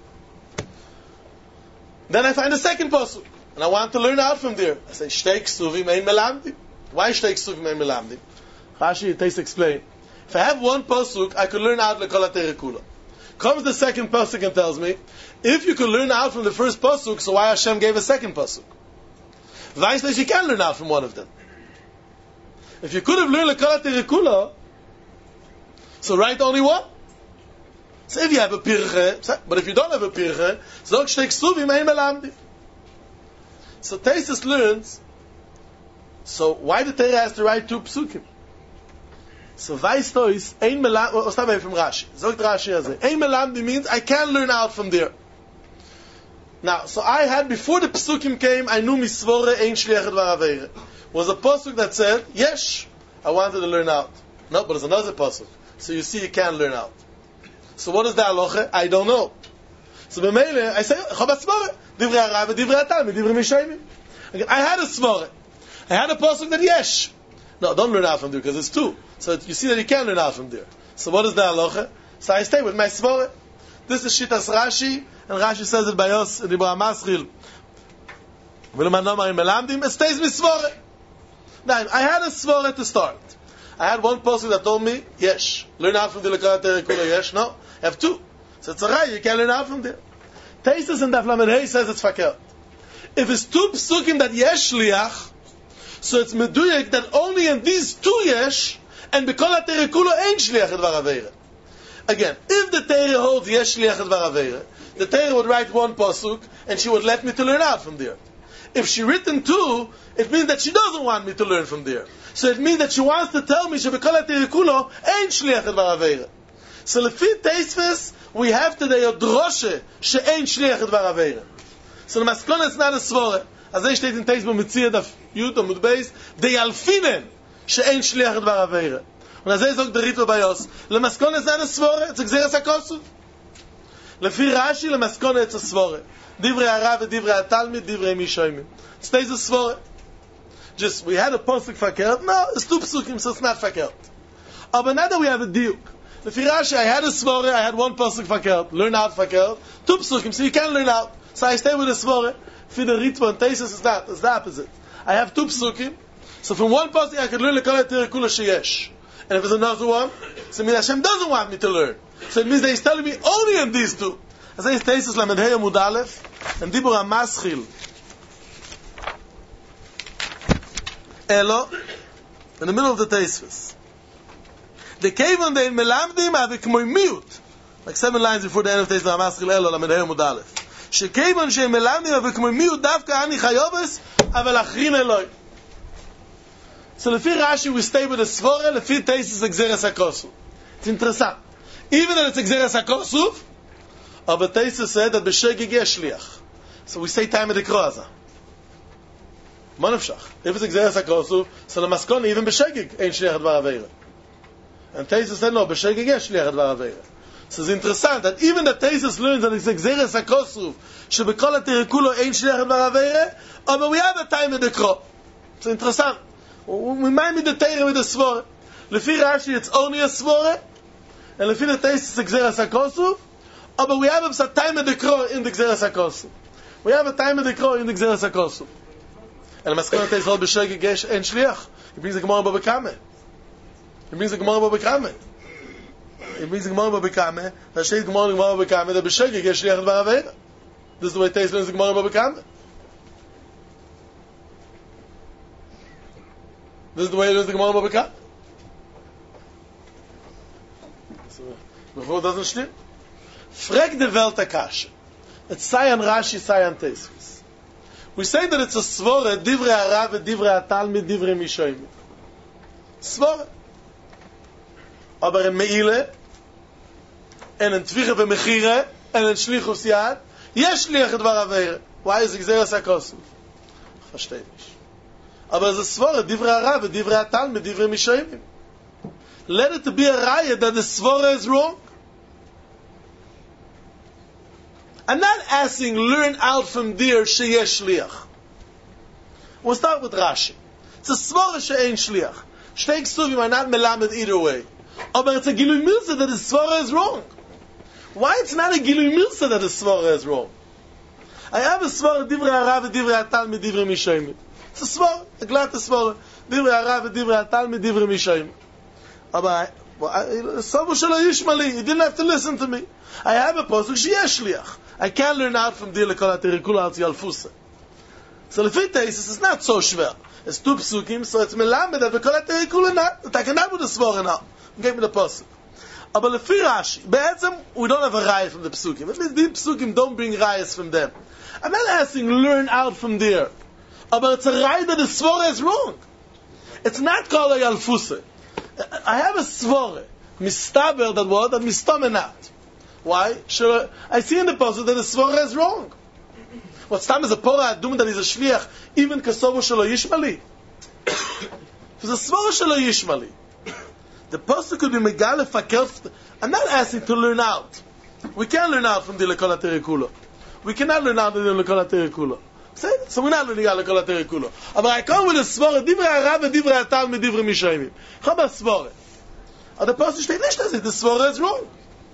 Then I find a second posuk, and I want to learn out from there. I say shtei ksuvim ein melamdi. Why shtei ksuvim ein melamdi? Rashi takes explain. If I have one posuk, I could learn out l'kol HaTirikula. Comes the second pasuk and tells me, if you could learn out from the first pasuk, so why Hashem gave a second pasuk? Vice says you can learn out from one of them. If you could have learned L'Kol HaTirikula, so write only one. So if you have a pirche, but if you don't have a pirche, so shtei ksuvim ein melamdi. So Taisus learns, so why the Torah has to write two psukim? So Vice toys ein melamdi, or start from Rashi. Zogt Rashi as ein melamdi means I can learn out from there. Now, so I had, before the Pesukim came, I knew misvore ein shliach dvar aveire. Was a pasuk that said, yes, I wanted to learn out. No, but it's another pasuk. So you see, you can learn out. So what is the halacha? I don't know. So b'meile, I say, chabat svore, divrei harav, divrei hatalmid, divrei mishoimid. I had a svore. I had a pasuk that yesh. No, don't learn out from there because it's two. So you see that you can't learn out from there. So what is the halacha? So I stay with my svara. This is Shitas Rashi, and Rashi says it by us in the Dibur HaMaschil. It stays with svara. Now, I had a svara to start. I had one pasuk that told me, yesh. Learn out from the Lekala Terekula, yesh. No, I have two. So it's a right, you can't learn out from there. Taisus and Daf Lamed Hey says it's fakir. If it's two psukim that yesh liach, so it's meduyek that only in these two yesh, and Bekol HaTerekula ain't shliach edvar aveira. Again, if the Torah holds yesh shliach edvar aveira, the Torah would write one pasuk, and she would let me to learn out from there. If she written two, it means that she doesn't want me to learn from there. So it means that she wants to tell me shebekol HaTerekula ain't shliach edvar aveira. So lefi Teisves, we have today a droshe she'ain shliach edvar aveira. So the maskon is not a svore. As they state in Teisves Mitzia Daf Yud Amud Beis, they alfinen she'ain shliach edvar aveira. Und as they sagt der Ritva bei uns, le maskon is not a svore, it's a gzeres HaKosuf. Lefi Rashi, le maskon it's a svore. Divrei Harav, Divrei HaTalmid, Divrei Mishoimim. It stays a svore. Just, we had a pasuk fakert. No, it's two psukim, so it's not fakert. Oh, but now that we have a diuk. Lefi Rashi, I had a svore, I had one pasuk fakert. Learn out fakert. Two psukim, so you can learn out. So I stay with the svore. For the Ritva and Taisus is that, it's the opposite. I have two psukim, so from one pasuk I can learn Lekala Terekula sheyesh. And if it's another one, so it means Hashem doesn't want me to learn. So it means that He's telling me only in these two. As I say, Taisus Lamed Hey Amud Aleph, and Dibur HaMaschil, Elo, in the middle of the Taisus. The cave on the Melamdim have a kmoy like seven lines before the end of Taisus HaMaschil, Elo, Lamed Hey Amud Aleph. שכיוון שהם מלמדים אבל כמו מיעוט דווקא אני חיובס אבל אחרין אלוהי. So לפי Rashi we stay with the svore, לפי Taisus exeres HaKosuf. It's interesting. Even though it's exeres HaKosuf, but Taisus said that b'shegig yesh shliach. So we say time of the kroaza. Manavshach. If it's exeres HaKosuf, so the maskon even b'shegig ain't shliach dvar aveira. And Taisus said no, b'shegig yesh shliach dvar aveira. So it's interesting that even the Taisus learns that it's exeres HaKosuf, shebekol HaTerekula ain't shliach dvar aveira, but we have a time of the kro. It's interesting. We might be the Torah with the svore. Lefi Rashi, it's only a svore, and lefi the Taisus exeres HaKosuf, but we have a time of the kro in the exeres HaKosuf. We have a time of the kro in the exeres HaKosuf. And the maskon Taisus holds b'shegig yesh and shliach. It means the Gemara Babakame. It means the Gemara Babakame. It means the Gemara Babakame. That says Gemara Gemara Babakame that b'shegig yesh shliach dvar aveira. This is the way Taisus learns the Gemara Babakame. This is the way it is the Gemara Babakame. So, before it doesn't stim. Frag the Welt Akash. It's Sayan Rashi, Sayan Taisus. We say that it's a svore, Divrei Harav, Divrei HaTalmid, Divrei Mishoimim. Svore. Aber in Meile, and in Tviche v'Mechire, and in Shlichus Yad, yesh shliach dvar aveira. Why is it exeres HaKosuf? Ich verstehe nicht. Aber es ist svore, Divrei Harav, Divrei HaTalmid, Divrei Mishoimim. Let it be a raya that the svore is wrong. I'm not asking, learn out from there, sheyesh shliach. We'll start with Rashi. It's a svore she'ein shliach. Shtei ksuvim are not melamed either way. Oh, but it's a gilui milsa that the svore is wrong. Why it's not a gilui milsa that the svore is wrong? I have a svore, Divrei Harav, Divrei HaTalmid, Divrei Mishoimim. It's a svore, a glad svore. Divrei Harav, Divrei HaTalmid, Divrei Mishoimim. Oh, but Sabu shelo yishmali, you didn't have to listen to me. I have a pasuk sheyesh shliach. I can't learn out from Dir Lekol HaTerekula al Yalfusa. So the fit is it's not so schwer. It's two psukim, so it's melamed that Bekol HaTerekula not. That I can have with the svore now. Give me the pasuk. But lefi Rashi, be'etzem we don't have a raya from the psukim. At least the psukim don't bring rayas from them. I'm not asking learn out from there. But it's a raya that the svore is wrong. It's not called a Yalfusa. I have a svore. Mistaber that word, that mistame not. Why? Sure, I see in the pasuk that the svore is wrong. What stam is a pora adum that is a shliach, even kasovu shelo yishmali. It's a svore shelo yishmali. The pasuk could be megale fakert. I'm not asking to learn out. We can't learn out from the Lekol HaTerekula. We cannot learn out from the Lekol HaTerekula. So we're not learning all the Kolateri Kulo. But I come with a Svore, Divrei Arav and Divrei Atal with Divrei Mishayimim. How about Svore? And the person steht nicht, dass the Svore is wrong.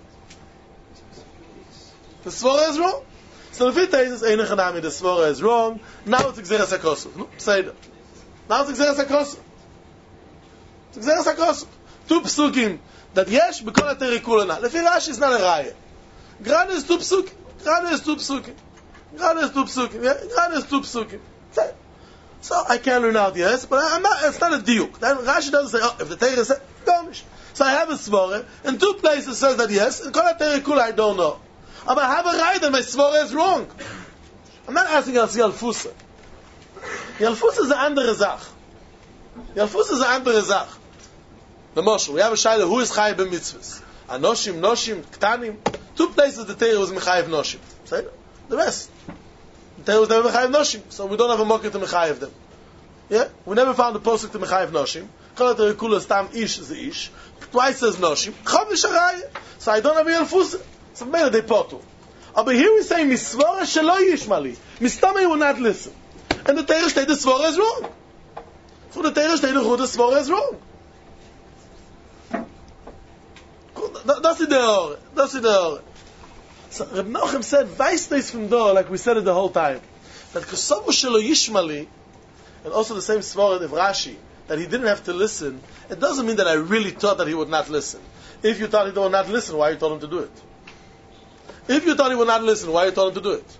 The Svore is wrong. So if it is Einach Anami, the Svore is wrong, now it's Xeras HaKosu. No, say that. Now it's Xeras HaKosu. It's Xeras HaKosu. Two psukim that yesh b'Kolateri Kulo na. Lefi Rashi is not a raya. Gran is two psukim. Gran is two psukim. Gran is two psukim. Gran is two psukim. So I can learn out, yes, but I'm not, it's not a diuk. Then Rashi doesn't say, oh, if the Torah says, garnish. So I have a svore, in two places says that yes, in Kolateri Kulo I don't know. But I have a right that my svore is wrong. I'm not asking us Yalfusa. Yalfusa is an andere Zach. Yalfusa is an andere Zach. The Moshe, we have a shayla, who is Chayiv b'mitzvahs? Anoshim, Noshim, Ktanim. Two places the Torah was Mechayiv Noshim. Say that. The rest. The Torah was never Mechayiv Noshim, so we don't have a mocker to Mechayiv them. Yeah? We never found a posuk to Mechayiv Noshim. Kolateri Kulo Stam Ish is the Ish. Twice says Noshim. Chavish Araya. So I don't have a Yalfusa. So maybe they potu. But here we say Misvora Shelo Yishmali. Mistama you will not listen. And the Torah state the Svora is wrong. For the Torah state the Svora is wrong. That's the Deor. That's the Deor. So Reb Nochem said, Weiss this from Dor, like we said it the whole time, that Kosovo Shelo Yishmali, and also the same Svora of Rashi, that he didn't have to listen, it doesn't mean that I really thought that he would not listen. If you thought he would not listen, why you told him to do it? If you thought he would not listen, why you told him to do it?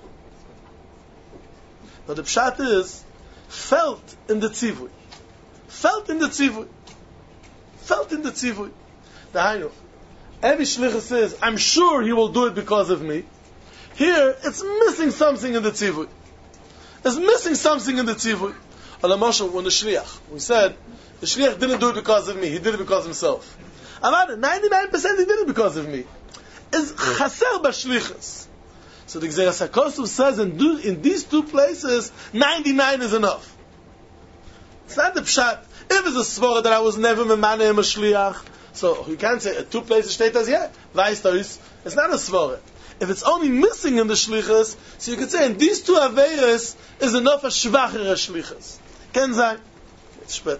But the pshat is, felt in the tzivui. Felt in the tzivui. Felt in the tzivui. The Hainu. Every shlichus says, I'm sure he will do it because of me. Here, it's missing something in the tzivui. It's missing something in the tzivui. Allah Moshe, when the shliach, we said, the shliach didn't do it because of me, he did it because of himself. Amad, ninety-nine percent he did it because of me. Is chaser b'shlichus. So the Xeras HaKosu says in, do, in these two places, ninety-nine is enough. It's not the pshat. If it's a svara that I was never memane him a shliach, so you can't say, at two places state as yeah, weiss da is, it's not a svara. If it's only missing in the shlichus, so you could say in these two averes is enough a shvachere shlichus. Ken sein. It's spät.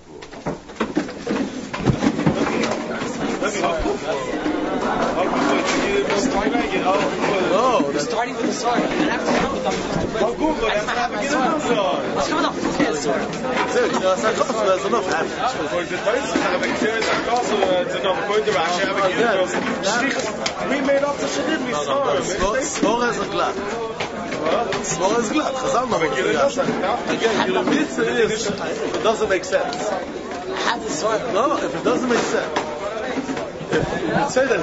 No, You're starting with the sword, and after that, I'll Google it. let's come up with the sword. you know, it's not cost, there's enough happening. For the place, I have experience at Castle, it's enough going to Rashi, I have a we made up the shadid, we saw him. Svora is a glad. Svora is glad. Chazal no makes it. Again, your mitzvah is, if it doesn't make sense. I have the sword. No, if it doesn't make sense. If you say that